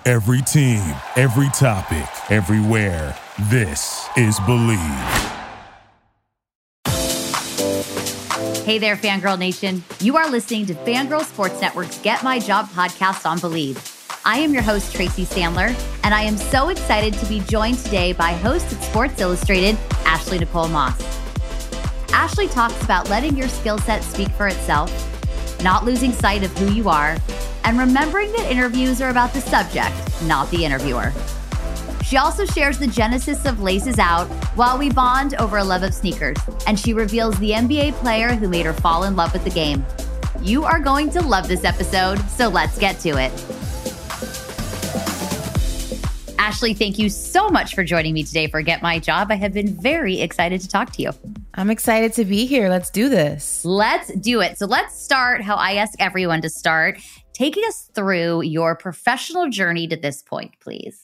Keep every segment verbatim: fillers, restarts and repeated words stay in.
Every team, every topic, everywhere. This is Believe. Hey there, Fangirl Nation. You are listening to Fangirl Sports Network's Get My Job podcast on Believe. I am your host, Tracy Sandler, and I am so excited to be joined today by host at Sports Illustrated, Ashley Nicole Moss. Ashley talks about letting your skill set speak for itself, not losing sight of who you are, and remembering that interviews are about the subject, not the interviewer. She also shares the genesis of Laces Out while we bond over a love of sneakers, and she reveals the N B A player who made her fall in love with the game. You are going to love this episode, so let's get to it. Ashley, thank you so much for joining me today for Get My Job. I have been very excited to talk to you. I'm excited to be here. Let's do this. Let's do it. So let's start how I ask everyone to start, taking us through your professional journey to this point, please.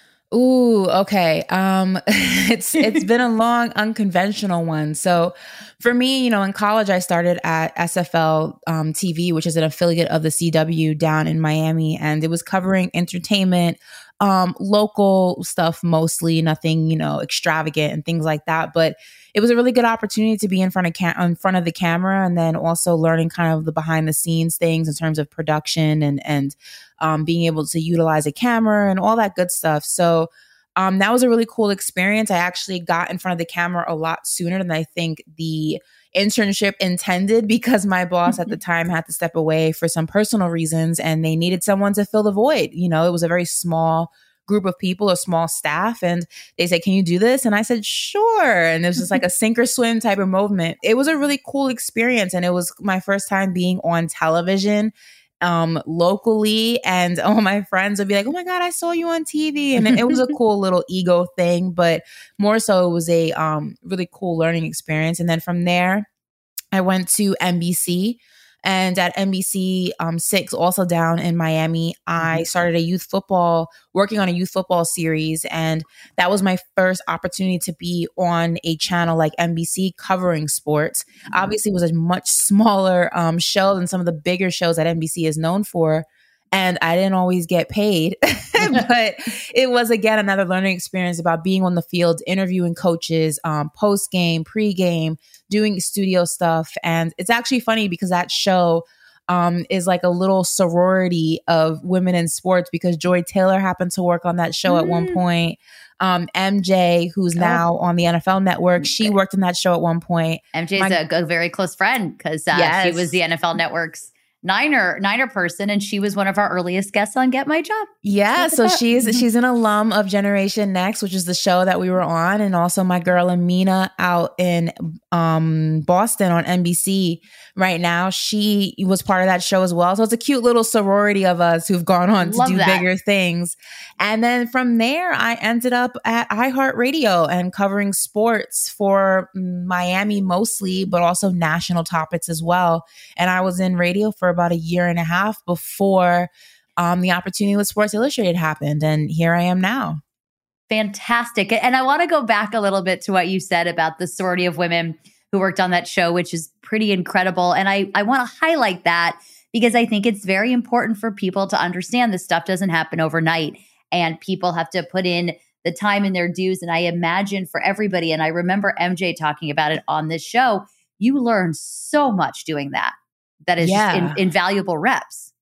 Ooh, okay. Um, it's it's been a long, unconventional one. So for me, you know, in college, I started at S F L um, T V, which is an affiliate of the C W down in Miami, and it was covering entertainment, um, local stuff mostly, nothing, you know, extravagant and things like that. But it was a really good opportunity to be in front of cam- in front of the camera, and then also learning kind of the behind the scenes things in terms of production and and um, being able to utilize a camera and all that good stuff. So um, that was a really cool experience. I actually got in front of the camera a lot sooner than I think the internship intended, because my boss at the time had to step away for some personal reasons, and they needed someone to fill the void. You know, it was a very small group of people, a small staff, and they said, "Can you do this?" And I said, "Sure." And it was just like a sink or swim type of movement. It was a really cool experience, and it was my first time being on television um, locally, and all my friends would be like, "Oh my God, I saw you on T V." And it, it was a cool little ego thing, but more so it was a um, really cool learning experience. And then from there, I went to N B C. And at N B C um, six, also down in Miami, I started a youth football, working on a youth football series. And that was my first opportunity to be on a channel like N B C covering sports. Obviously, it was a much smaller um, show than some of the bigger shows that N B C is known for. And I didn't always get paid, but it was, again, another learning experience about being on the field, interviewing coaches, um, post-game, pre-game, doing studio stuff. And it's actually funny because that show um, is like a little sorority of women in sports, because Joy Taylor happened to work on that show mm. at one point. Um, M J, who's now oh. on the N F L Network, she worked on that show at one point. M J's My, a, a very close friend because uh, yes. she was the N F L Network's Niner Niner person, and she was one of our earliest guests on Get My Job. Yeah, so she's she's an alum of Generation Next, which is the show that we were on, and also my girl Amina out in um, Boston on N B C right now. She was part of that show as well. So it's a cute little sorority of us who've gone on to Love do that. bigger things. And then from there, I ended up at iHeartRadio and covering sports for Miami mostly, but also national topics as well. And I was in radio for about a year and a half before um, the opportunity with Sports Illustrated happened. And here I am now. Fantastic. And I want to go back a little bit to what you said about the sorority of women who worked on that show, which is pretty incredible. And I, I want to highlight that because I think it's very important for people to understand this stuff doesn't happen overnight, and people have to put in the time and their dues. And I imagine for everybody, and I remember M J talking about it on this show, you learn so much doing that. That is yeah. just in, invaluable reps.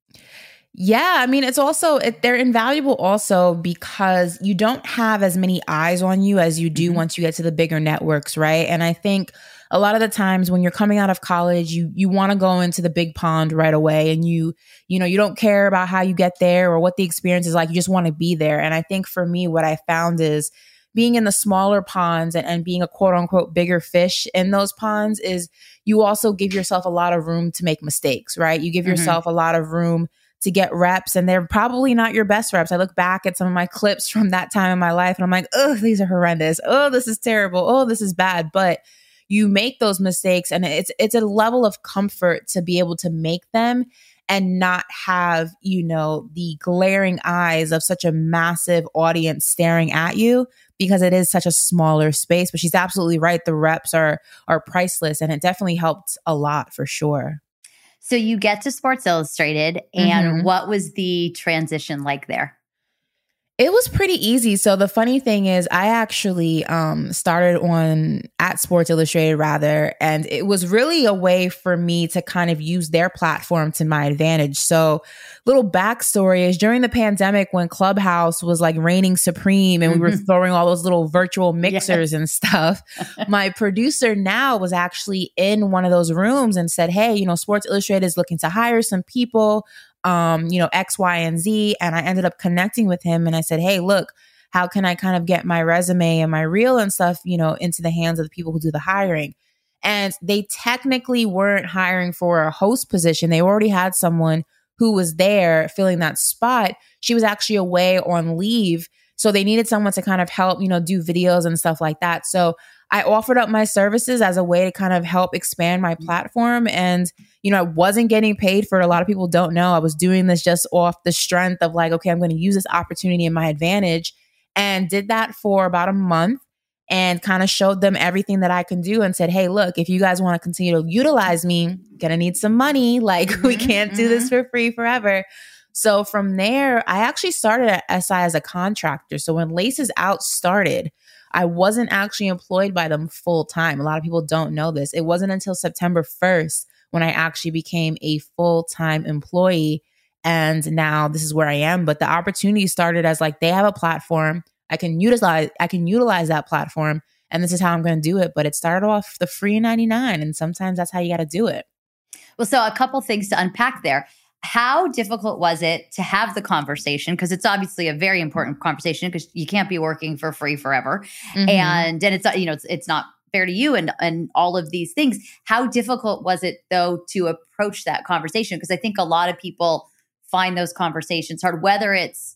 Yeah. I mean, it's also, it, they're invaluable also because you don't have as many eyes on you as you do mm-hmm. once you get to the bigger networks, right? And I think a lot of the times when you're coming out of college, you you want to go into the big pond right away, and you, you know, you don't care about how you get there or what the experience is like. You just want to be there. And I think for me, what I found is being in the smaller ponds and, and being a quote unquote bigger fish in those ponds is you also give yourself a lot of room to make mistakes, right? You give mm-hmm. yourself a lot of room to get reps, and they're probably not your best reps. I look back at some of my clips from that time in my life and I'm like, oh, these are horrendous. Oh, this is terrible. Oh, this is bad. But you make those mistakes, and it's it's a level of comfort to be able to make them and not have, you know, the glaring eyes of such a massive audience staring at you, because it is such a smaller space. But she's absolutely right. The reps are are priceless, and it definitely helped a lot for sure. So you get to Sports Illustrated, and mm-hmm. what was the transition like there? It was pretty easy. So the funny thing is I actually um, started on at Sports Illustrated rather, and it was really a way for me to kind of use their platform to my advantage. So little backstory is during the pandemic when Clubhouse was like reigning supreme and mm-hmm. we were throwing all those little virtual mixers yes. and stuff, my producer now was actually in one of those rooms and said, hey, you know, Sports Illustrated is looking to hire some people. Um, you know, X, Y, and Z. And I ended up connecting with him and I said, hey, look, how can I kind of get my resume and my reel and stuff, you know, into the hands of the people who do the hiring? And they technically weren't hiring for a host position. They already had someone who was there filling that spot. She was actually away on leave. So they needed someone to kind of help, you know, do videos and stuff like that. So I offered up my services as a way to kind of help expand my platform. And, you know, I wasn't getting paid for it. A lot of people don't know. I was doing this just off the strength of like, okay, I'm going to use this opportunity in my advantage, and did that for about a month and kind of showed them everything that I can do and said, hey, look, if you guys want to continue to utilize me, gonna need some money. Like mm-hmm, we can't mm-hmm. do this for free forever. So from there, I actually started at S I as a contractor. So when Laces Out started, I wasn't actually employed by them full time. A lot of people don't know this. It wasn't until September first when I actually became a full-time employee. And now this is where I am. But the opportunity started as like, they have a platform. I can utilize, I can utilize that platform. And this is how I'm going to do it. But it started off the free ninety-nine. And sometimes that's how you got to do it. Well, so a couple things to unpack there. How difficult was it to have the conversation? Because it's obviously a very important conversation because you can't be working for free forever. Mm-hmm. And and it's, you know, it's, it's not fair to you and, and all of these things. How difficult was it, though, to approach that conversation? Because I think a lot of people find those conversations hard, whether it's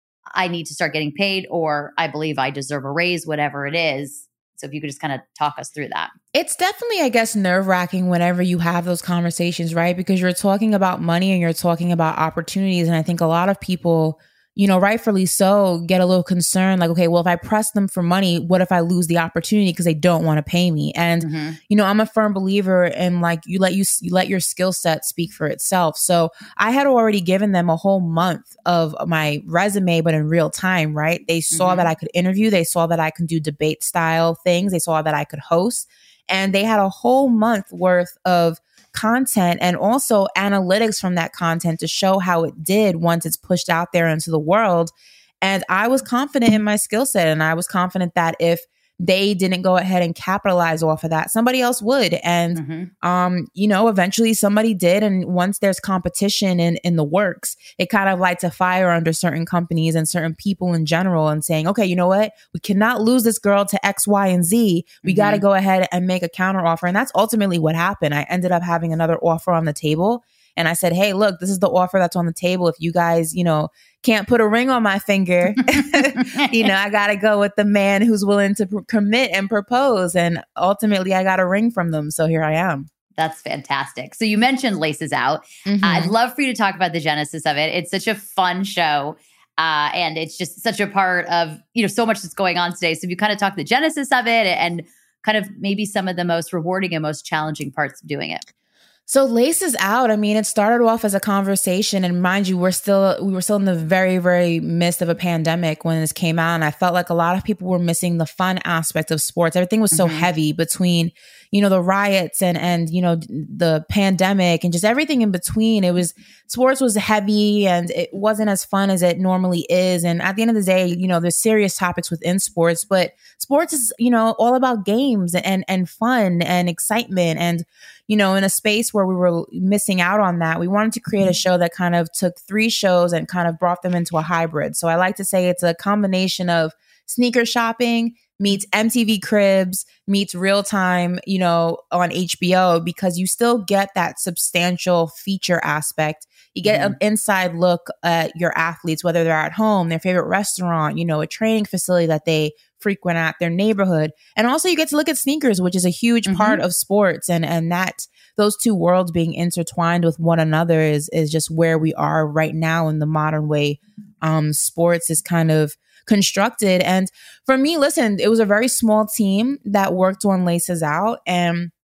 I need to start getting paid or I believe I deserve a raise, whatever it is. So if you could just kind of talk us through that. It's definitely, I guess, nerve-wracking whenever you have those conversations, right? Because you're talking about money and you're talking about opportunities. And I think a lot of people, you know, rightfully so, get a little concerned. Like, okay, well, if I press them for money, what if I lose the opportunity because they don't want to pay me? And, mm-hmm. you know, I'm a firm believer in like, you let you, you let your skill set speak for itself. So I had already given them a whole month of my resume, but in real time, right? They saw mm-hmm. that I could interview. They saw that I could do debate style things. They saw that I could host. And they had a whole month worth of content and also analytics from that content to show how it did once it's pushed out there into the world. And I was confident in my skill set. And I was confident that if they didn't go ahead and capitalize off of that, somebody else would. And, mm-hmm. um, you know, eventually somebody did. And once there's competition in, in the works, it kind of lights a fire under certain companies and certain people in general and saying, okay, you know what? We cannot lose this girl to X, Y, and Z. We mm-hmm. got to go ahead and make a counter offer. And that's ultimately what happened. I ended up having another offer on the table. And I said, hey, look, this is the offer that's on the table. If you guys, you know, can't put a ring on my finger, you know, I got to go with the man who's willing to pr- commit and propose. And ultimately, I got a ring from them. So here I am. That's fantastic. So you mentioned Laces Out. Mm-hmm. Uh, I'd love for you to talk about the genesis of it. It's such a fun show. Uh, and it's just such a part of, you know, so much that's going on today. So if you kind of talk the genesis of it and kind of maybe some of the most rewarding and most challenging parts of doing it. So Laces Out, I mean, it started off as a conversation, and mind you, we're still, we were still in the very, very midst of a pandemic when this came out. And I felt like a lot of people were missing the fun aspect of sports. Everything was so mm-hmm. heavy between, you know, the riots and, and, you know, the pandemic and just everything in between. It was, sports was heavy and it wasn't as fun as it normally is. And at the end of the day, you know, there's serious topics within sports, but sports is, you know, all about games and, and fun and excitement. And, you know, in a space where we were missing out on that, we wanted to create a show that kind of took three shows and kind of brought them into a hybrid. So I like to say it's a combination of sneaker shopping meets M T V Cribs meets Real Time, you know, on H B O, because you still get that substantial feature aspect. You get mm-hmm. an inside look at your athletes, whether they're at home, their favorite restaurant, you know, a training facility that they frequent at, their neighborhood. And also you get to look at sneakers, which is a huge mm-hmm. part of sports. And and that those two worlds being intertwined with one another is is just where we are right now in the modern way um, sports is kind of constructed. And for me, listen, it was a very small team that worked on Laces Out. And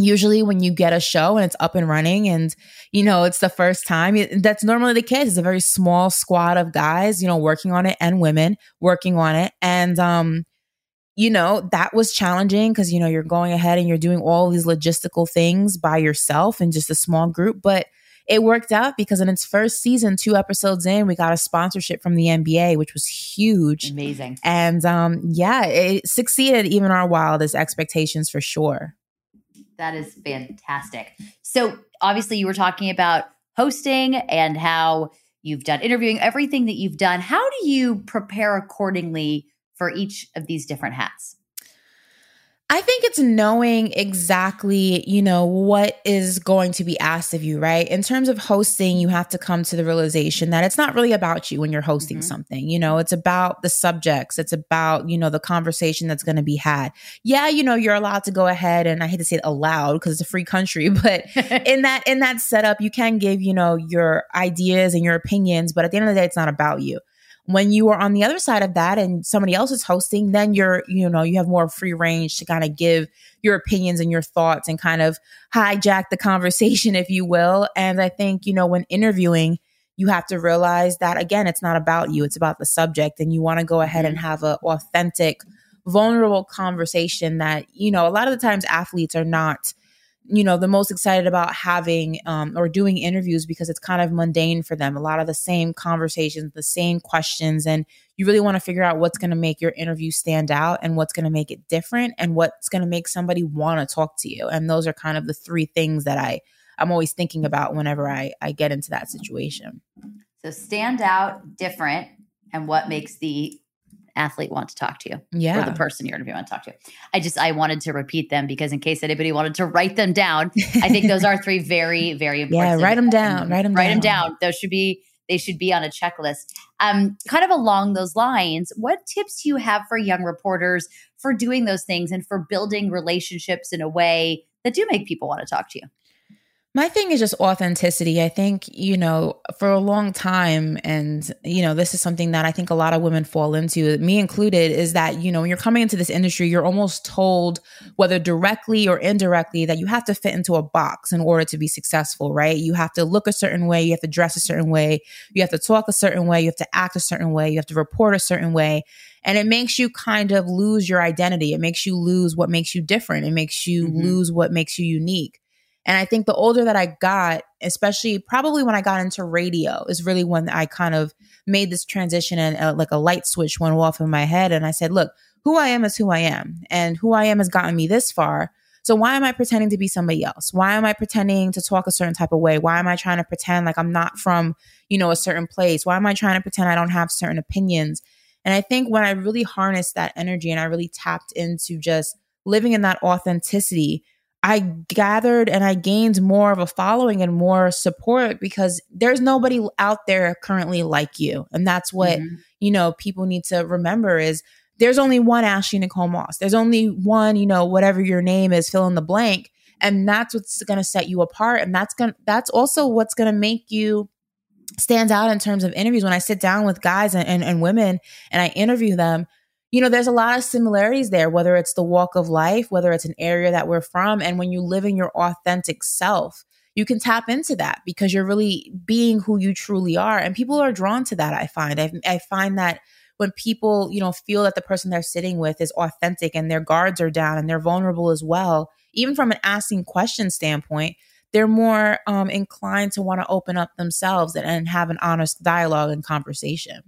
Usually when you get a show and it's up and running and, you know, it's the first time, that's normally the case. It's a very small squad of guys, you know, working on it and women working on it. And, um, you know, that was challenging because, you know, you're going ahead and you're doing all these logistical things by yourself in just a small group. But it worked out because in its first season, two episodes in, we got a sponsorship from the N B A, which was huge. Amazing. And um, yeah, it succeeded even our wildest expectations for sure. That is fantastic. So obviously you were talking about hosting and how you've done interviewing, everything that you've done. How do you prepare accordingly for each of these different hats? I think it's knowing exactly, you know, what is going to be asked of you, right? In terms of hosting, you have to come to the realization that it's not really about you when you're hosting mm-hmm. something. You know, it's about the subjects. It's about, you know, the conversation that's going to be had. Yeah, you know, you're allowed to go ahead, and I hate to say it allowed because it's a free country, but in that in that setup, you can give, you know, your ideas and your opinions, but at the end of the day, it's not about you. When you are on the other side of that and somebody else is hosting, then you're, you know, you have more free range to kind of give your opinions and your thoughts and kind of hijack the conversation, if you will. And I think, you know, when interviewing, you have to realize that, again, it's not about you. It's about the subject. And you want to go ahead and have an authentic, vulnerable conversation that, you know, a lot of the times athletes are not, you know, the most excited about having um, or doing interviews because it's kind of mundane for them. A lot of the same conversations, the same questions, and you really want to figure out what's going to make your interview stand out and what's going to make it different and what's going to make somebody want to talk to you. And those are kind of the three things that I, I'm always thinking about whenever I, I get into that situation. So stand out, different, and what makes the athlete want to talk to you, yeah, or the person you're interviewing want to talk to you. I just, I wanted to repeat them because in case anybody wanted to write them down, I think those are three very, very important. Yeah, write them down, write them write down. them down. Those should be, they should be on a checklist. Um, kind of along those lines, what tips do you have for young reporters for doing those things and for building relationships in a way that do make people want to talk to you? My thing is just authenticity. I think, you know, for a long time, and, you know, this is something that I think a lot of women fall into, me included, is that, you know, when you're coming into this industry, you're almost told, whether directly or indirectly, that you have to fit into a box in order to be successful, right? You have to look a certain way. You have to dress a certain way. You have to talk a certain way. You have to act a certain way. You have to report a certain way. And it makes you kind of lose your identity. It makes you lose what makes you different. It makes you mm-hmm. lose what makes you unique. And I think the older that I got, especially probably when I got into radio, is really when I kind of made this transition and uh, like a light switch went off in my head. And I said, look, who I am is who I am. And who I am has gotten me this far. So why am I pretending to be somebody else? Why am I pretending to talk a certain type of way? Why am I trying to pretend like I'm not from, you know, a certain place? Why am I trying to pretend I don't have certain opinions? And I think when I really harnessed that energy and I really tapped into just living in that authenticity, I gathered and I gained more of a following and more support because there's nobody out there currently like you. And that's what, mm-hmm. you know, people need to remember is there's only one Ashley Nicole Moss. There's only one, you know, whatever your name is, fill in the blank. And that's what's going to set you apart. And that's going to, that's also what's going to make you stand out in terms of interviews. When I sit down with guys and, and, and women and I interview them, you know, there's a lot of similarities there, whether it's the walk of life, whether it's an area that we're from. And when you live in your authentic self, you can tap into that because you're really being who you truly are. And people are drawn to that, I find. I, I find that when people, you know, feel that the person they're sitting with is authentic and their guards are down and they're vulnerable as well, even from an asking question standpoint, they're more um, inclined to want to open up themselves and, and have an honest dialogue and conversation.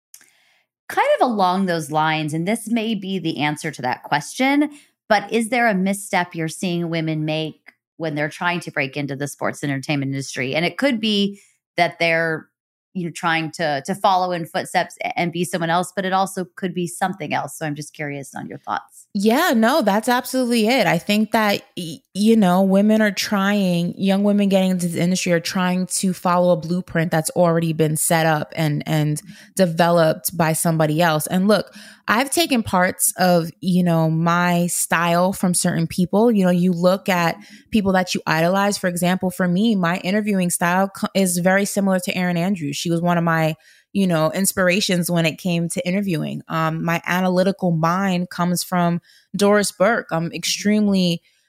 Kind of along those lines, and this may be the answer to that question, but is there a misstep you're seeing women make when they're trying to break into the sports entertainment industry? And it could be that they're, you know, trying to to follow in footsteps and be someone else, but it also could be something else. So I'm just curious on your thoughts. Yeah, no, that's absolutely it. I think that, you know, women are trying, young women getting into the industry are trying to follow a blueprint that's already been set up and, and developed by somebody else. And look, I've taken parts of, you know, my style from certain people. You know, you look at people that you idolize. For example, for me, my interviewing style is very similar to Erin Andrews. She was one of my, you know, inspirations when it came to interviewing. Um, my analytical mind comes from Doris Burke. I'm extremely,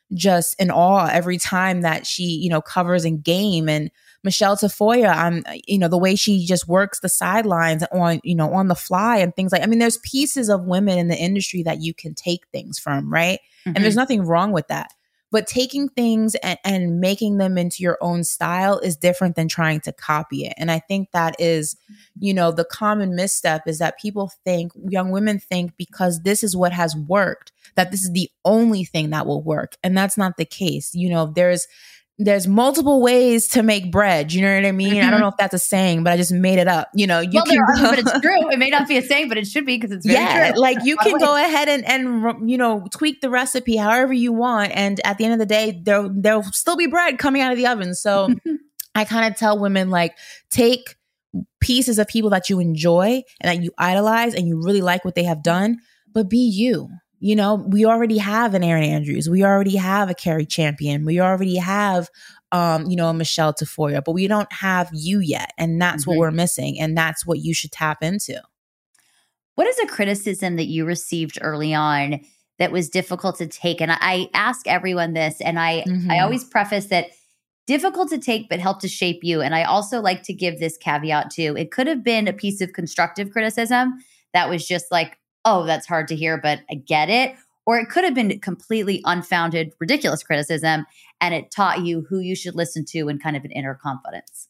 just in awe every time that she, you know, covers in game. And Michelle Tafoya, I'm, you know, the way she just works the sidelines on, you know, on the fly and things like, I mean, there's pieces of women in the industry that you can take things from, right? Mm-hmm. And there's nothing wrong with that. But taking things and, and making them into your own style is different than trying to copy it. And I think that is, you know, the common misstep is that people think, young women think, because this is what has worked, that this is the only thing that will work. And that's not the case. You know, there's there's multiple ways to make bread. You know what I mean? Mm-hmm. I don't know if that's a saying, but I just made it up. You know, you well, can there go- are, but it's true. It may not be a saying, but it should be because it's very yeah, true. like you can go ahead and, and, you know, tweak the recipe however you want. And at the end of the day, there, there'll still be bread coming out of the oven. So I kind of tell women, like, take pieces of people that you enjoy and that you idolize and you really like what they have done, but be you. You know, we already have an Erin Andrews. We already have a Carrie Champion. We already have, um, you know, a Michelle Tafoya, but we don't have you yet. And that's mm-hmm. what we're missing. And that's what you should tap into. What is a criticism that you received early on that was difficult to take? And I ask everyone this, and I, mm-hmm. I always preface that difficult to take, but help to shape you. And I also like to give this caveat too. It could have been a piece of constructive criticism that was just like, oh, that's hard to hear, but I get it. Or it could have been completely unfounded, ridiculous criticism, and it taught you who you should listen to and kind of an inner confidence.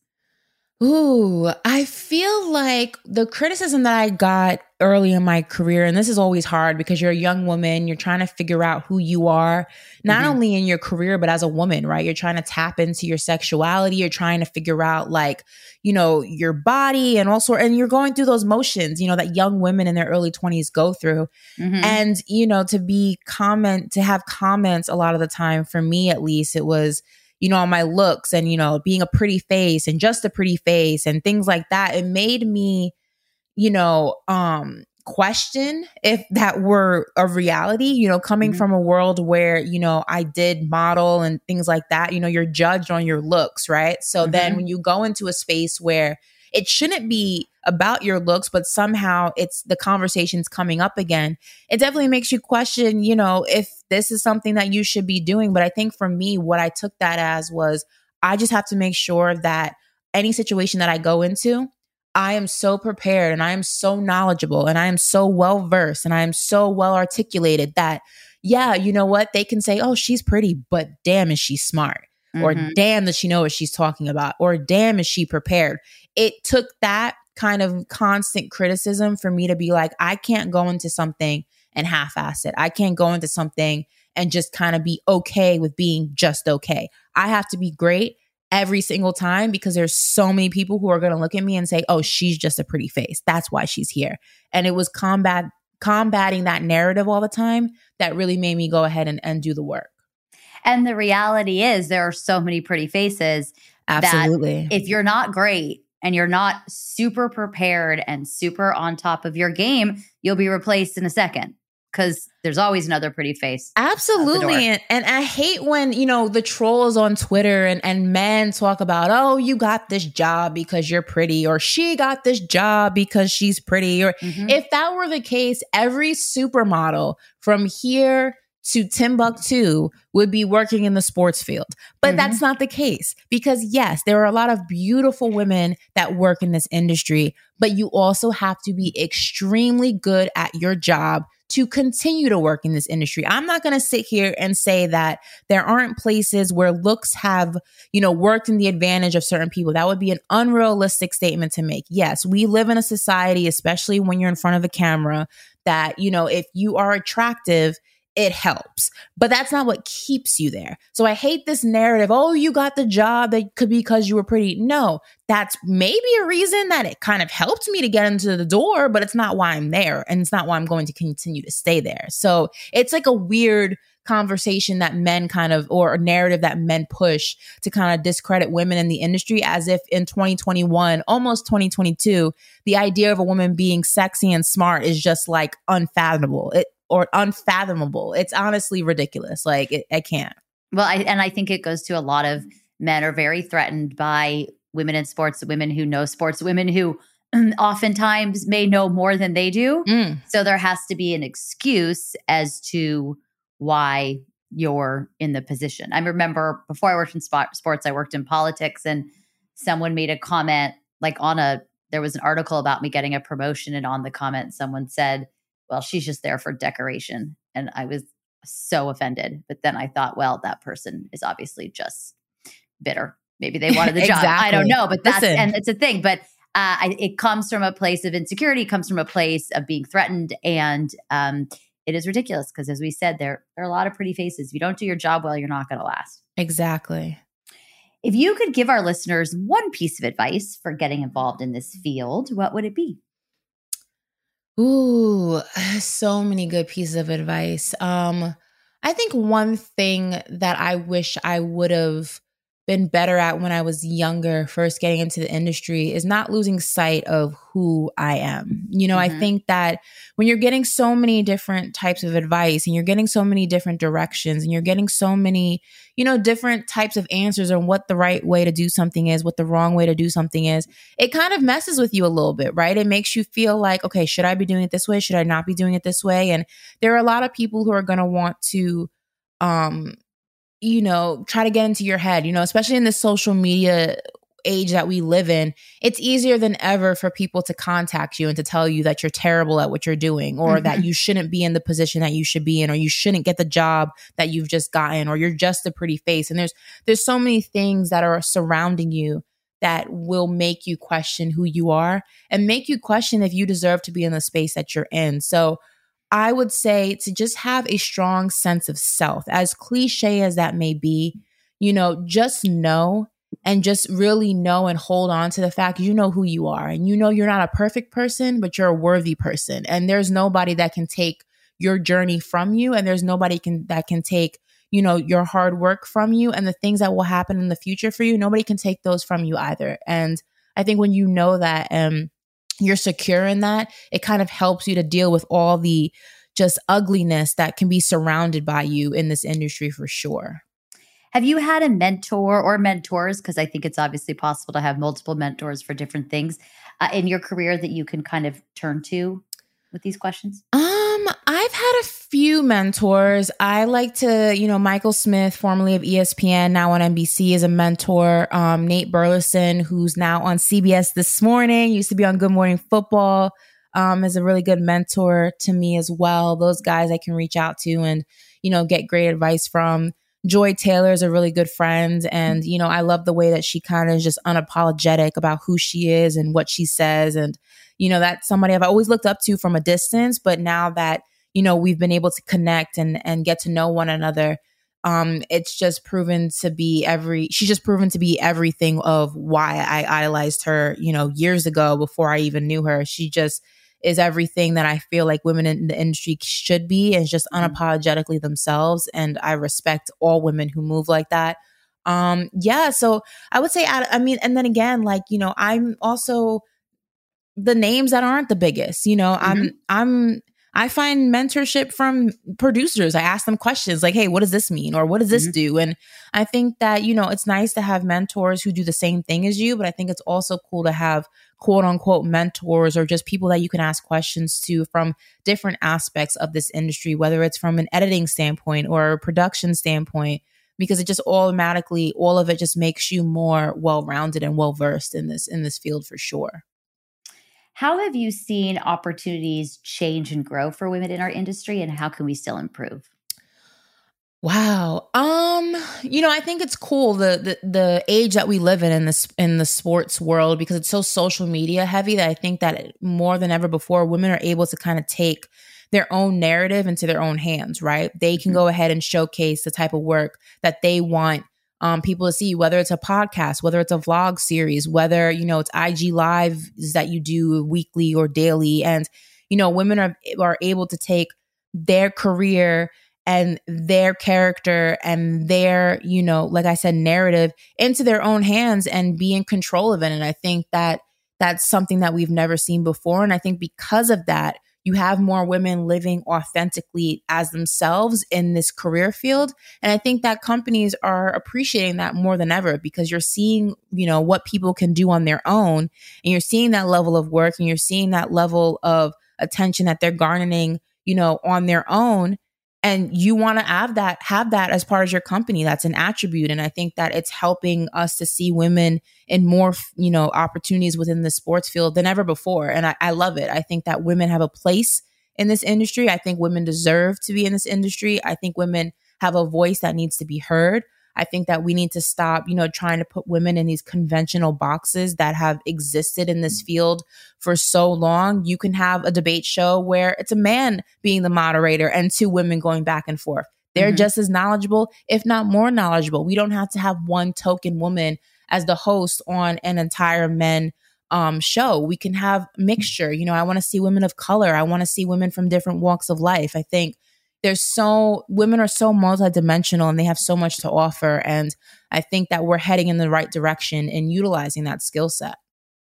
Ooh, I feel like the criticism that I got early in my career, and this is always hard because you're a young woman, you're trying to figure out who you are, not mm-hmm. only in your career, but as a woman, right? You're trying to tap into your sexuality. You're trying to figure out, like, you know, your body and also, and you're going through those motions, you know, that young women in their early twenties go through. Mm-hmm. And, you know, to be comment, to have comments a lot of the time, for me at least, it was, you know, on my looks and, you know, being a pretty face and just a pretty face and things like that. It made me, you know, um, question if that were a reality, you know, coming mm-hmm. from a world where, you know, I did model and things like that, you know, you're judged on your looks, right? So mm-hmm. then when you go into a space where it shouldn't be about your looks, but somehow it's the conversation's coming up again, it definitely makes you question, you know, if this is something that you should be doing. But I think for me, what I took that as was, I just have to make sure that any situation that I go into, I am so prepared and I am so knowledgeable and I am so well versed and I am so well articulated that, yeah, you know what? They can say, oh, she's pretty, but damn, is she smart? Mm-hmm. Or damn, does she know what she's talking about? Or damn, is she prepared? It took that kind of constant criticism for me to be like, I can't go into something and half-ass it. I can't go into something and just kind of be okay with being just okay. I have to be great every single time because there's so many people who are going to look at me and say, oh, she's just a pretty face. That's why she's here. And it was combat combating that narrative all the time that really made me go ahead and, and do the work. And the reality is there are so many pretty faces. Absolutely. That if you're not great and you're not super prepared and super on top of your game, you'll be replaced in a second. Because there's always another pretty face. Absolutely. And, and I hate when, you know, the trolls on Twitter and, and men talk about, oh, you got this job because you're pretty, or she got this job because she's pretty. Or mm-hmm. if that were the case, every supermodel from here to Timbuktu would be working in the sports field. But mm-hmm. that's not the case, because yes, there are a lot of beautiful women that work in this industry, but you also have to be extremely good at your job to continue to work in this industry. I'm not going to sit here and say that there aren't places where looks have, you know, worked in the advantage of certain people. That would be an unrealistic statement to make. Yes, we live in a society, especially when you're in front of a camera, that, you know, if you are attractive, it helps. But that's not what keeps you there. So I hate this narrative, oh, you got the job that could be because you were pretty. No, that's maybe a reason that it kind of helped me to get into the door, but it's not why I'm there. And it's not why I'm going to continue to stay there. So it's like a weird conversation that men kind of, or a narrative that men push to kind of discredit women in the industry, as if in twenty twenty-one, almost twenty twenty-two, the idea of a woman being sexy and smart is just like unfathomable. It, or unfathomable. It's honestly ridiculous. Like, it, I can't. Well, I, and I think it goes to a lot of men are very threatened by women in sports, women who know sports, women who oftentimes may know more than they do. Mm. So there has to be an excuse as to why you're in the position. I remember before I worked in spot, sports, I worked in politics, and someone made a comment like on a, there was an article about me getting a promotion, and on the comment, someone said, well, she's just there for decoration. And I was so offended. But then I thought, well, that person is obviously just bitter. Maybe they wanted the exactly. job. I don't know, but that's, Listen. and it's a thing, but uh, I, it comes from a place of insecurity, it comes from a place of being threatened. And um, it is ridiculous because, as we said, there, there are a lot of pretty faces. If you don't do your job well, you're not going to last. Exactly. If you could give our listeners one piece of advice for getting involved in this field, what would it be? Ooh, so many good pieces of advice. Um, I think one thing that I wish I would have been better at when I was younger, first getting into the industry, is not losing sight of who I am. You know, mm-hmm. I think that when you're getting so many different types of advice and you're getting so many different directions and you're getting so many, you know, different types of answers on what the right way to do something is, what the wrong way to do something is, it kind of messes with you a little bit, right? It makes you feel like, okay, should I be doing it this way? Should I not be doing it this way? And there are a lot of people who are going to want to, um, you know, try to get into your head, you know, especially in this social media age that we live in. It's easier than ever for people to contact you and to tell you that you're terrible at what you're doing, or mm-hmm. that you shouldn't be in the position that you should be in, or you shouldn't get the job that you've just gotten, or you're just a pretty face. And there's there's so many things that are surrounding you that will make you question who you are and make you question if you deserve to be in the space that you're in. So I would say to just have a strong sense of self, as cliche as that may be, you know, just know and just really know and hold on to the fact you know who you are, and you know you're not a perfect person, but you're a worthy person. And there's nobody that can take your journey from you, and there's nobody can that can take, you know, your hard work from you, and the things that will happen in the future for you. Nobody can take those from you either. And I think when you know that, um, you're secure in that, it kind of helps you to deal with all the just ugliness that can be surrounded by you in this industry for sure. Have you had a mentor or mentors? Because I think it's obviously possible to have multiple mentors for different things uh, in your career that you can kind of turn to with these questions? Um, I've had a few mentors. I like to, you know, Michael Smith, formerly of E S P N, now on N B C, is a mentor. Um, Nate Burleson, who's now on C B S This Morning, used to be on Good Morning Football, um, is a really good mentor to me as well. Those guys I can reach out to and, you know, get great advice from. Joy Taylor is a really good friend. And, you know, I love the way that she kind of is just unapologetic about who she is and what she says. And, you know, that's somebody I've always looked up to from a distance. But now that, you know, we've been able to connect and, and get to know one another, um, it's just proven to be every, she's just proven to be everything of why I idolized her, you know, years ago before I even knew her. She just is everything that I feel like women in the industry should be, and just unapologetically themselves. And I respect all women who move like that. Um, yeah. So I would say, I, I mean, and then again, like, you know, I'm also the names that aren't the biggest, you know, mm-hmm. I'm, I'm, I find mentorship from producers. I ask them questions like, hey, what does this mean? Or what does this mm-hmm. do? And I think that, you know, it's nice to have mentors who do the same thing as you, but I think it's also cool to have quote unquote mentors or just people that you can ask questions to from different aspects of this industry, whether it's from an editing standpoint or a production standpoint, because it just automatically, all of it just makes you more well-rounded and well-versed in this, in this field for sure. How have you seen opportunities change and grow for women in our industry, and how can we still improve? Wow. Um, you know, I think it's cool the, the the age that we live in in this in the sports world, because it's so social media heavy that I think that it, more than ever before, women are able to kind of take their own narrative into their own hands, right? They can go ahead and showcase the type of work that they want Um, people to see, whether it's a podcast, whether it's a vlog series, whether, you know, it's I G Lives that you do weekly or daily. And, you know, women are, are able to take their career and their character and their, you know, like I said, narrative into their own hands and be in control of it. And I think that that's something that we've never seen before. And I think because of that, you have more women living authentically as themselves in this career field. And I think that companies are appreciating that more than ever, because you're seeing, you know, what people can do on their own, and you're seeing that level of work, and you're seeing that level of attention that they're garnering, you know, on their own. And you want to have that, have that as part of your company. That's an attribute. And I think that it's helping us to see women in more, you know, opportunities within the sports field than ever before. And I, I love it. I think that women have a place in this industry. I think women deserve to be in this industry. I think women have a voice that needs to be heard. I think that we need to stop, you know, trying to put women in these conventional boxes that have existed in this field for so long. You can have a debate show where it's a man being the moderator and two women going back and forth. They're mm-hmm. just as knowledgeable, if not more knowledgeable. We don't have to have one token woman as the host on an entire men um, show. We can have mixture. You know, I want to see women of color. I want to see women from different walks of life. I think there's so, women are so multidimensional and they have so much to offer. And I think that we're heading in the right direction in utilizing that skill set.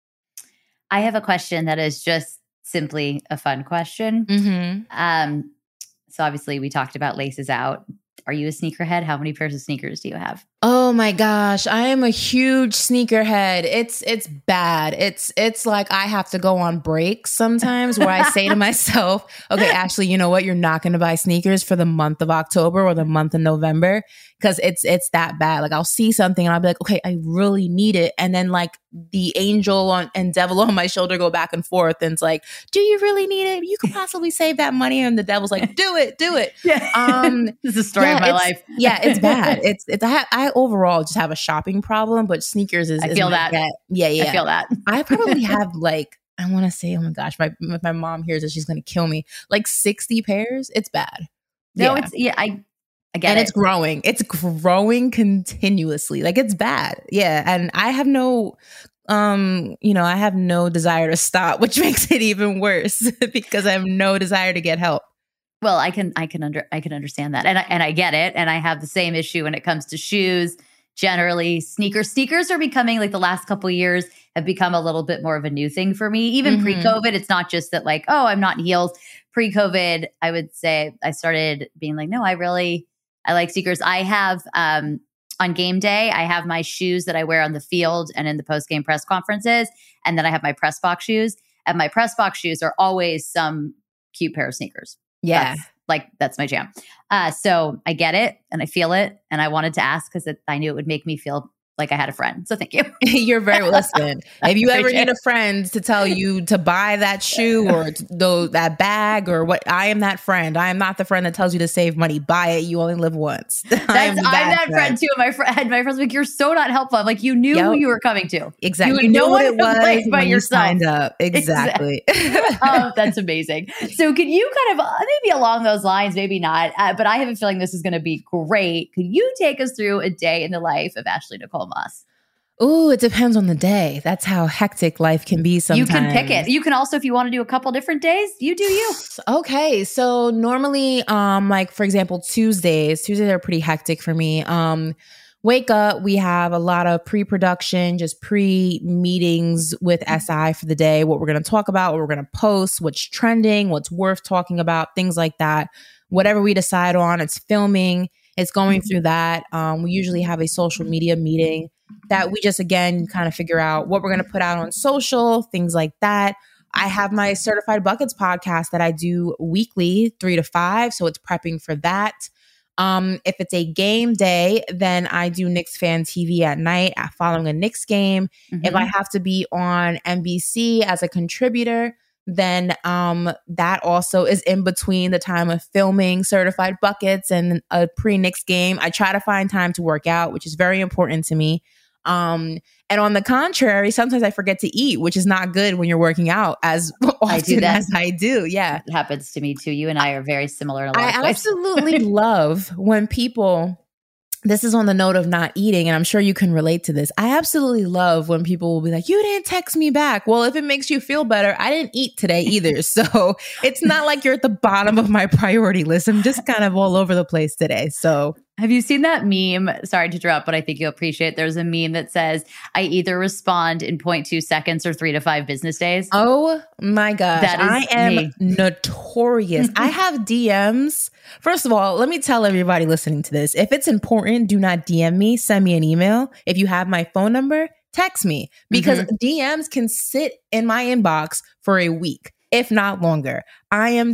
I have a question that is just simply a fun question. Mm-hmm. Um, so obviously we talked about laces out. Are you a sneakerhead? How many pairs of sneakers do you have? Oh my gosh, I am a huge sneakerhead. It's it's bad. It's it's like I have to go on breaks sometimes where I say to myself, okay, Ashley, you know what? You're not going to buy sneakers for the month of October or the month of November because it's it's that bad. Like I'll see something and I'll be like, okay, I really need it. And then like the angel on and devil on my shoulder go back and forth. And it's like, do you really need it? You could possibly save that money. And the devil's like, do it, do it. Yeah. Um, this is the story yeah, of my life. yeah, it's bad. It's it's I, ha- I overall just have a shopping problem, but sneakers is. I is feel that. Get. Yeah, yeah. I feel that. I probably have like I want to say, oh my gosh, my if my mom hears it, she's going to kill me. Like sixty pairs. It's bad. No, yeah. it's yeah. I I get and it. it's growing. It's growing continuously. Like it's bad. Yeah, and I have no. Um, you know, I have no desire to stop, which makes it even worse because I have no desire to get help. Well, I can, I can under, I can understand that, and I, and I get it, and I have the same issue when it comes to shoes. Generally, sneakers, sneakers are becoming like the last couple of years have become a little bit more of a new thing for me. Even mm-hmm. pre-COVID, it's not just that like, oh, I'm not in heels. Pre-COVID, I would say I started being like, no, I really, I like sneakers. I have, um, on game day, I have my shoes that I wear on the field and in the post-game press conferences, and then I have my press box shoes. And my press box shoes are always some cute pair of sneakers. Yeah. That's, like, that's my jam. Uh, so I get it and I feel it. And I wanted to ask because I knew it would make me feel like I had a friend. So thank you. You're very listen. If you ever need a friend to tell you to buy that shoe or though that bag or what, I am that friend. I am not the friend that tells you to save money. Buy it. You only live once. That's, I'm that, I'm that friend. friend too. My friend, my friend's like, you're so not helpful. I'm like, you knew yep. who you were coming to. Exactly. You, you knew no what it was by when yourself. you signed up. Exactly. exactly. Oh, that's amazing. So can you kind of, uh, maybe along those lines, maybe not, uh, but I have a feeling this is going to be great. Could you take us through a day in the life of Ashley Nicole Moss? Ooh, it depends on the day. That's how hectic life can be sometimes. You can pick it. You can also, if you want to do a couple different days, you do you. Okay. So normally, um, like for example, Tuesdays, Tuesdays are pretty hectic for me. Um, wake up, we have a lot of pre-production, just pre-meetings with S I for the day, what we're going to talk about, what we're going to post, what's trending, what's worth talking about, things like that. Whatever we decide on, it's filming, it's going through that. Um, we usually have a social media meeting that we just, again, kind of figure out what we're going to put out on social, things like that. I have my Certified Buckets podcast that I do weekly, three to five. So it's prepping for that. Um, if it's a game day, then I do Knicks Fan T V at night following a Knicks game. Mm-hmm. If I have to be on N B C as a contributor, then um, that also is in between the time of filming Certified Buckets and a pre-Knicks game. I try to find time to work out, which is very important to me. Um, and on the contrary, sometimes I forget to eat, which is not good when you're working out as often I do that. as I do. Yeah. It happens to me too. You and I are very similar in a lot I of ways. absolutely love when people, this is on the note of not eating, and I'm sure you can relate to this. I absolutely love when people will be like, you didn't text me back. Well, if it makes you feel better, I didn't eat today either. So it's not like you're at the bottom of my priority list. I'm just kind of all over the place today. So have you seen that meme? Sorry to interrupt, but I think you'll appreciate it. There's a meme that says, I either respond in zero point two seconds or three to five business days. Oh my gosh. That is I am me. notorious. I have D Ms. First of all, let me tell everybody listening to this. If it's important, do not D M me. Send me an email. If you have my phone number, text me because mm-hmm. D Ms can sit in my inbox for a week, if not longer. I am... T-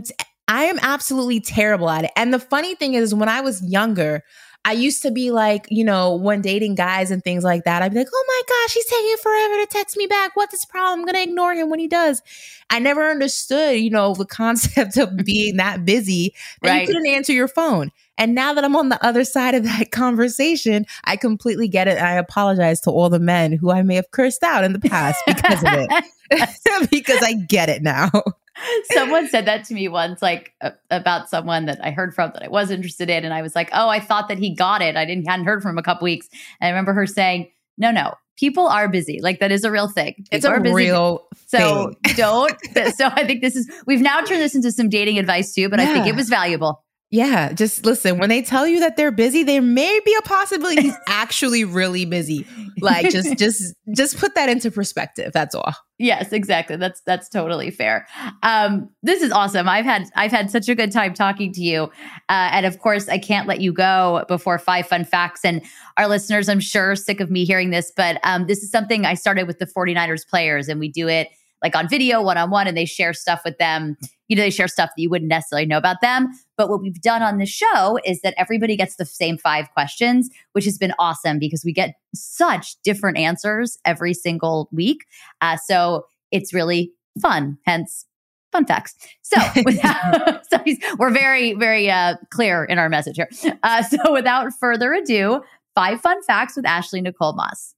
I am absolutely terrible at it. And the funny thing is, when I was younger, I used to be like, you know, when dating guys and things like that, I'd be like, oh my gosh, he's taking forever to text me back. What's his problem? I'm going to ignore him when he does. I never understood, you know, the concept of being that busy that Right. you couldn't answer your phone. And now that I'm on the other side of that conversation, I completely get it. And I apologize to all the men who I may have cursed out in the past because of it, because I get it now. Someone said that to me once, like uh, about someone that I heard from that I was interested in. And I was like, oh, I thought that he got it. I didn't hadn't heard from him a couple weeks. And I remember her saying, no, no, people are busy. Like that is a real thing. People It's a are busy. real So thing. don't. So I think this is, we've now turned this into some dating advice too, but I think Yeah. it was valuable. Yeah, just listen, when they tell you that they're busy, there may be a possibility he's actually really busy. Like just just just put that into perspective. That's all. Yes, exactly. That's that's totally fair. Um, this is awesome. I've had I've had such a good time talking to you, uh, and of course, I can't let you go before five fun facts. And our listeners, I'm sure, are sick of me hearing this, but um, this is something I started with the 49ers players, and we do it like on video, one on one, and they share stuff with them. You know, they share stuff that you wouldn't necessarily know about them. But what we've done on the show is that everybody gets the same five questions, which has been awesome because we get such different answers every single week. Uh, so it's really fun, hence fun facts. So, without, so we're very, very uh, clear in our message here. Uh, so without further ado, five fun facts with Ashley Nicole Moss.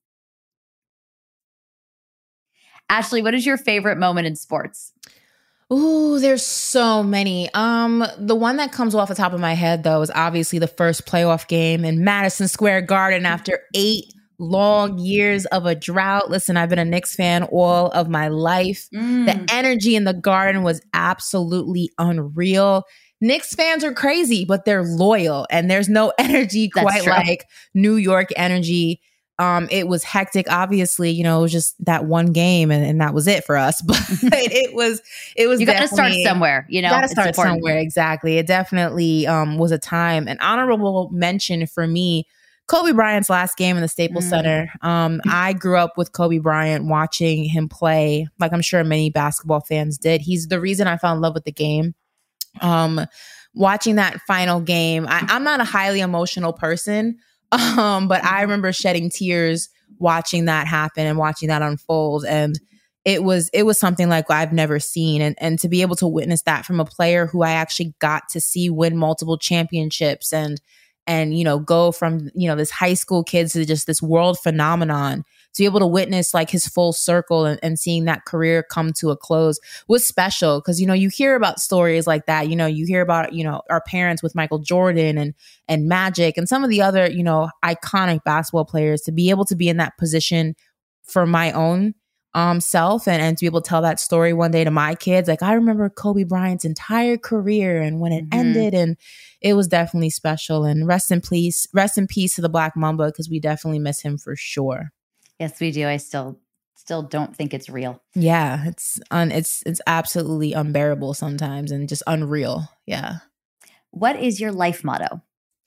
Ashley, what is your favorite moment in sports? Ooh, there's so many. Um, the one that comes off the top of my head, though, is obviously the first playoff game in Madison Square Garden after eight long years of a drought. Listen, I've been a Knicks fan all of my life. Mm. The energy in the Garden was absolutely unreal. Knicks fans are crazy, but they're loyal, and there's no energy That's quite true. like New York energy. Um, it was hectic. Obviously, you know, it was just that one game, and, and that was it for us. But it was, it was. You got to start somewhere. You know, got to It's start important. somewhere. Exactly. It definitely um, was a time. An honorable mention for me: Kobe Bryant's last game in the Staples Mm. Center. Um, I grew up with Kobe Bryant, watching him play, like I'm sure many basketball fans did. He's the reason I fell in love with the game. Um, watching that final game, I, I'm not a highly emotional person. Um, but I remember shedding tears watching that happen and watching that unfold. And it was, it was something like I've never seen. And, and to be able to witness that from a player who I actually got to see win multiple championships and, and, you know, go from, you know, this high school kid to just this world phenomenon, to be able to witness like his full circle and, and seeing that career come to a close was special. Cause, you know, you hear about stories like that, you know, you hear about, you know, our parents with Michael Jordan and, and Magic and some of the other, you know, iconic basketball players. To be able to be in that position for my own um, self and, and to be able to tell that story one day to my kids. Like, I remember Kobe Bryant's entire career and when it Mhm. ended, and it was definitely special. And rest in peace, rest in peace to the Black Mamba, because we definitely miss him for sure. Yes, we do. I still still don't think it's real. Yeah, it's un, it's it's absolutely unbearable sometimes and just unreal. Yeah. What is your life motto?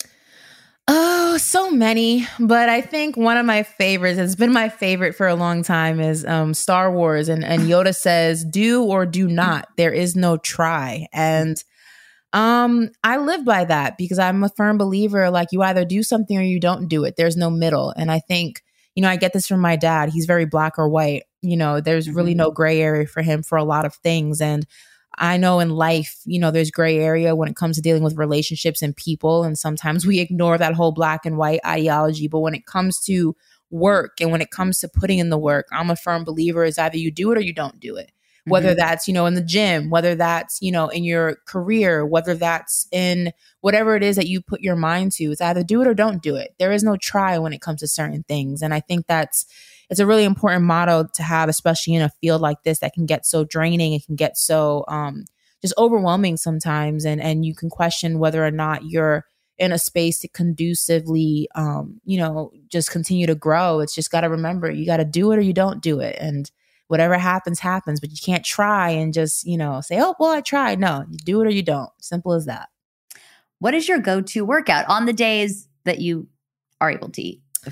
Oh, so many. But I think one of my favorites, it's been my favorite for a long time, is um, Star Wars. And, and Yoda says, do or do not. There is no try. And um, I live by that because I'm a firm believer, like, you either do something or you don't do it. There's no middle. And I think, you know, I get this from my dad. He's very black or white. You know, there's really Mhm. no gray area for him for a lot of things. And I know in life, you know, there's gray area when it comes to dealing with relationships and people. And sometimes we ignore that whole black and white ideology. But when it comes to work and when it comes to putting in the work, I'm a firm believer is either you do it or you don't do it. Whether Mhm. that's, you know, in the gym, whether that's, you know, in your career, whether that's in whatever it is that you put your mind to, it's either do it or don't do it. There is no try when it comes to certain things. And I think that's, it's a really important motto to have, especially in a field like this that can get so draining. It can get so um, just overwhelming sometimes. And, and you can question whether or not you're in a space to conducively, um, you know, just continue to grow. It's just got to remember, you got to do it or you don't do it. And whatever happens, happens, but you can't try and just, you know, say, oh, well, I tried. No, you do it or you don't. Simple as that. What is your go-to workout on the days that you are able to eat, of course?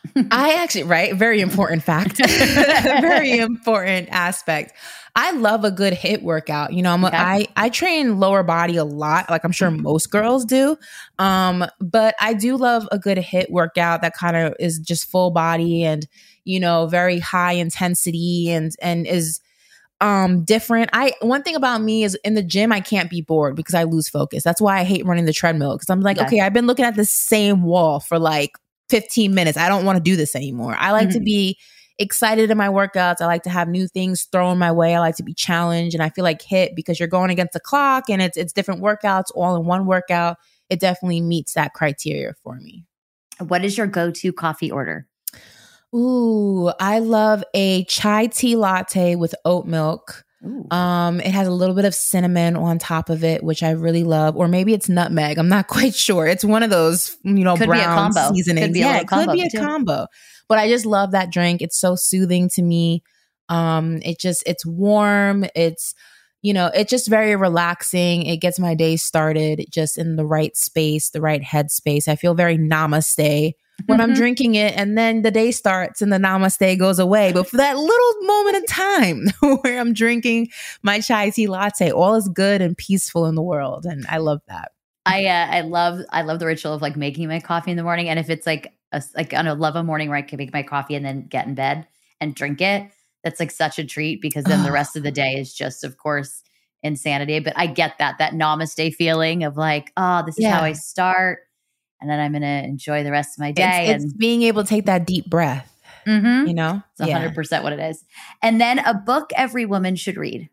I actually, right? Very important fact. Very important aspect. I love a good HIIT workout. You know, I'm a, okay. I, I train lower body a lot, like I'm sure most girls do. Um, but I do love a good HIIT workout that kind of is just full body and, you know, very high intensity and, and is um, different. I, one thing about me is in the gym, I can't be bored because I lose focus. That's why I hate running the treadmill. Cause I'm like, okay, okay I've been looking at the same wall for like fifteen minutes. I don't want to do this anymore. I like mm-hmm. to be excited in my workouts. I like to have new things thrown my way. I like to be challenged. And I feel like HIIT, because you're going against the clock and it's it's different workouts all in one workout, it definitely meets that criteria for me. What is your go-to coffee order? Ooh, I love a chai tea latte with oat milk. Ooh. Um, it has a little bit of cinnamon on top of it, which I really love. Or maybe it's nutmeg. I'm not quite sure. It's one of those, you know, could brown be a combo. seasonings. Could be yeah, a it could be a too. combo. But I just love that drink. It's so soothing to me. Um, it just, it's warm. It's, you know, it's just very relaxing. It gets my day started just in the right space, the right headspace. I feel very namaste when mm-hmm. I'm drinking it, and then the day starts and the namaste goes away. But for that little moment of time where I'm drinking my chai tea latte, all is good and peaceful in the world. And I love that. I, uh, I love, I love the ritual of like making my coffee in the morning. And if it's like, a, like I love a morning where I can make my coffee and then get in bed and drink it, that's like such a treat, because then the rest of the day is just, of course, insanity. But I get that, that namaste feeling of like, oh, this is yeah. how I start. And then I'm going to enjoy the rest of my day. It's, it's and being able to take that deep breath, mm-hmm. you know? It's one hundred percent yeah. what it is. And then a book every woman should read.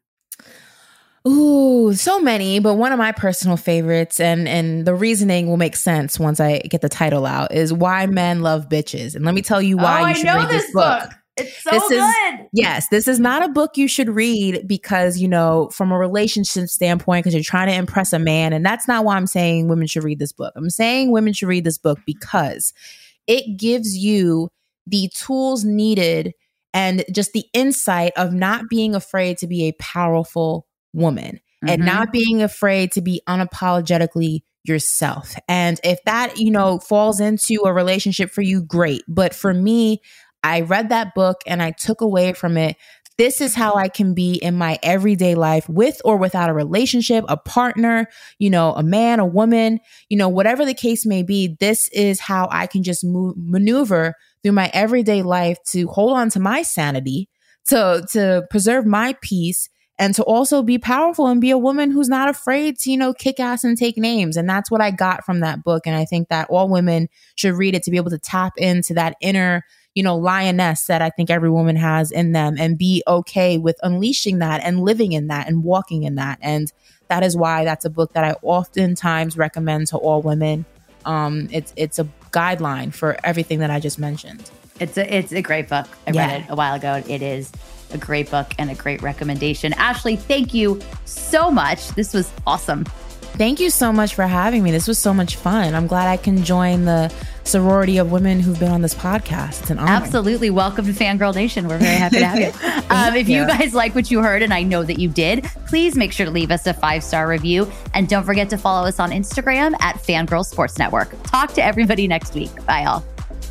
Ooh, so many, but one of my personal favorites, and and the reasoning will make sense once I get the title out, is Why Men Love Bitches. And let me tell you why oh, you should I know read this, this book. book. It's so this good. Is, yes, this is not a book you should read because, you know, from a relationship standpoint, because you're trying to impress a man. And that's not why I'm saying women should read this book. I'm saying women should read this book because it gives you the tools needed and just the insight of not being afraid to be a powerful woman mm-hmm. and not being afraid to be unapologetically yourself. And if that, you know, falls into a relationship for you, great. But for me, I read that book and I took away from it, this is how I can be in my everyday life with or without a relationship, a partner, you know, a man, a woman, you know, whatever the case may be. This is how I can just move, maneuver through my everyday life to hold on to my sanity, to, to preserve my peace, and to also be powerful and be a woman who's not afraid to, you know, kick ass and take names. And that's what I got from that book. And I think that all women should read it to be able to tap into that inner, you know, lioness that I think every woman has in them and be okay with unleashing that and living in that and walking in that. And that is why that's a book that I oftentimes recommend to all women. Um, it's it's a guideline for everything that I just mentioned. It's a, it's a great book. I yeah. read it a while ago. It is a great book and a great recommendation. Ashley, thank you so much. This was awesome. Thank you so much for having me. This was so much fun. I'm glad I can join the sorority of women who've been on this podcast. It's an honor. Absolutely. Welcome to Fangirl Nation. We're very happy to have you. um, if you. you guys like what you heard, and I know that you did, please make sure to leave us a five-star review. And don't forget to follow us on Instagram at Fangirl Sports Network. Talk to everybody next week. Bye, all.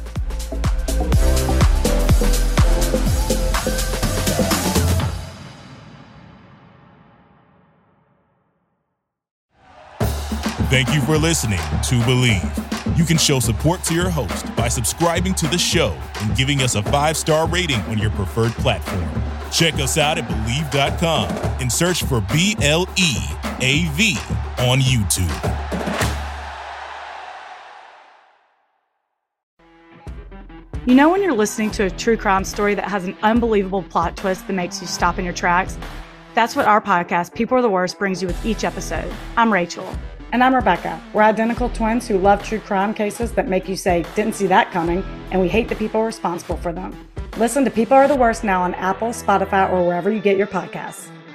Thank you for listening to Believe. You can show support to your host by subscribing to the show and giving us a five-star rating on your preferred platform. Check us out at Believe dot com and search for B L E A V on YouTube. You know when you're listening to a true crime story that has an unbelievable plot twist that makes you stop in your tracks? That's what our podcast, People Are the Worst, brings you with each episode. I'm Rachel. And I'm Rebecca. We're identical twins who love true crime cases that make you say, didn't see that coming, and we hate the people responsible for them. Listen to People Are the Worst now on Apple, Spotify, or wherever you get your podcasts.